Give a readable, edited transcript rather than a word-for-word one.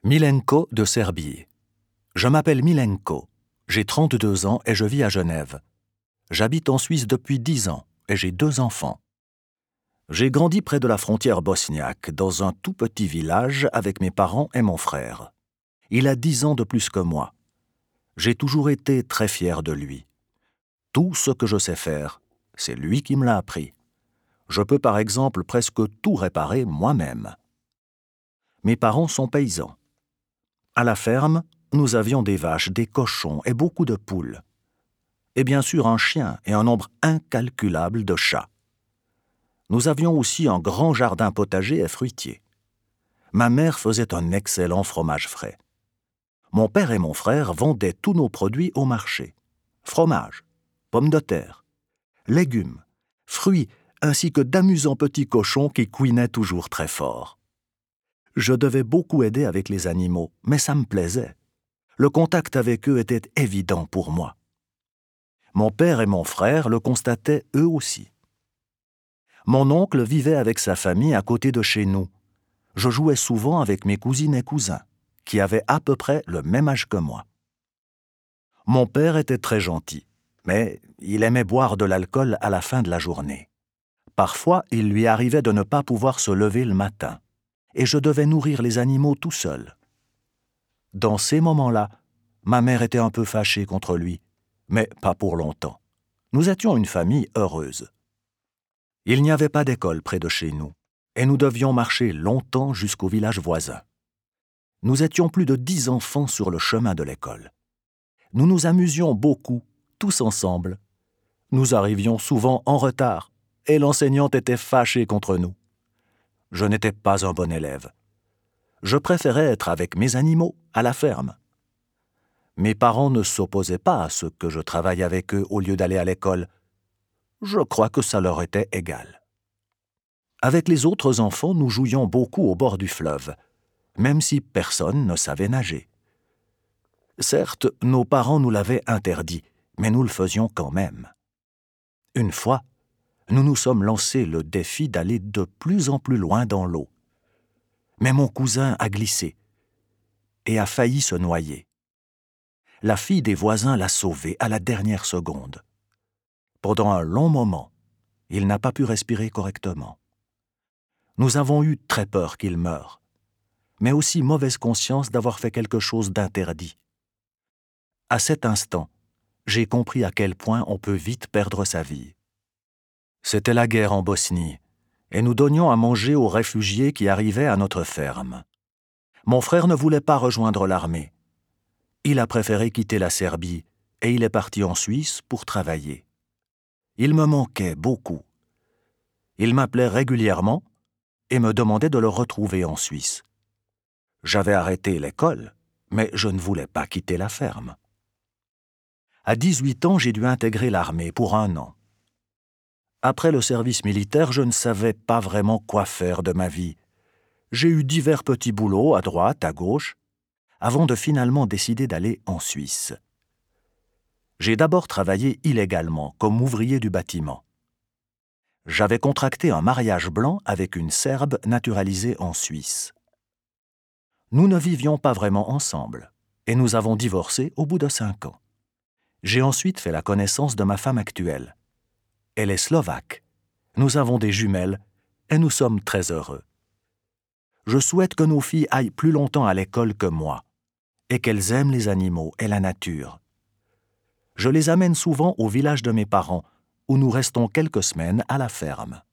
Milenko de Serbie. Je m'appelle Milenko, j'ai 32 ans et je vis à Genève. J'habite en Suisse depuis 10 ans et j'ai 2 enfants. J'ai grandi près de la frontière bosniaque, dans un tout petit village avec mes parents et mon frère. Il a 10 ans de plus que moi. J'ai toujours été très fier de lui. Tout ce que je sais faire, c'est lui qui me l'a appris. Je peux par exemple presque tout réparer moi-même. Mes parents sont paysans. À la ferme, nous avions des vaches, des cochons et beaucoup de poules. Et bien sûr un chien et un nombre incalculable de chats. Nous avions aussi un grand jardin potager et fruitier. Ma mère faisait un excellent fromage frais. Mon père et mon frère vendaient tous nos produits au marché. Fromage, pommes de terre, légumes, fruits, ainsi que d'amusants petits cochons qui couinaient toujours très fort. Je devais beaucoup aider avec les animaux, mais ça me plaisait. Le contact avec eux était évident pour moi. Mon père et mon frère le constataient eux aussi. Mon oncle vivait avec sa famille à côté de chez nous. Je jouais souvent avec mes cousines et cousins, qui avaient à peu près le même âge que moi. Mon père était très gentil, mais il aimait boire de l'alcool à la fin de la journée. Parfois, il lui arrivait de ne pas pouvoir se lever le matin, et je devais nourrir les animaux tout seul. Dans ces moments-là, ma mère était un peu fâchée contre lui, mais pas pour longtemps. Nous étions une famille heureuse. Il n'y avait pas d'école près de chez nous, et nous devions marcher longtemps jusqu'au village voisin. Nous étions plus de 10 enfants sur le chemin de l'école. Nous nous amusions beaucoup, tous ensemble. Nous arrivions souvent en retard, et l'enseignante était fâchée contre nous. Je n'étais pas un bon élève. Je préférais être avec mes animaux à la ferme. Mes parents ne s'opposaient pas à ce que je travaille avec eux au lieu d'aller à l'école. Je crois que ça leur était égal. Avec les autres enfants, nous jouions beaucoup au bord du fleuve, même si personne ne savait nager. Certes, nos parents nous l'avaient interdit, mais nous le faisions quand même. Une fois, nous nous sommes lancés le défi d'aller de plus en plus loin dans l'eau. Mais mon cousin a glissé et a failli se noyer. La fille des voisins l'a sauvé à la dernière seconde. Pendant un long moment, il n'a pas pu respirer correctement. Nous avons eu très peur qu'il meure, mais aussi mauvaise conscience d'avoir fait quelque chose d'interdit. À cet instant, j'ai compris à quel point on peut vite perdre sa vie. C'était la guerre en Bosnie, et nous donnions à manger aux réfugiés qui arrivaient à notre ferme. Mon frère ne voulait pas rejoindre l'armée. Il a préféré quitter la Serbie, et il est parti en Suisse pour travailler. Il me manquait beaucoup. Il m'appelait régulièrement et me demandait de le retrouver en Suisse. J'avais arrêté l'école, mais je ne voulais pas quitter la ferme. À 18 ans, j'ai dû intégrer l'armée pour 1 an. Après le service militaire, je ne savais pas vraiment quoi faire de ma vie. J'ai eu divers petits boulots à droite, à gauche, avant de finalement décider d'aller en Suisse. J'ai d'abord travaillé illégalement comme ouvrier du bâtiment. J'avais contracté un mariage blanc avec une Serbe naturalisée en Suisse. Nous ne vivions pas vraiment ensemble, et nous avons divorcé au bout de 5 ans. J'ai ensuite fait la connaissance de ma femme actuelle. Elle est slovaque. Nous avons des jumelles, et nous sommes très heureux. Je souhaite que nos filles aillent plus longtemps à l'école que moi, et qu'elles aiment les animaux et la nature. Je les amène souvent au village de mes parents, où nous restons quelques semaines à la ferme.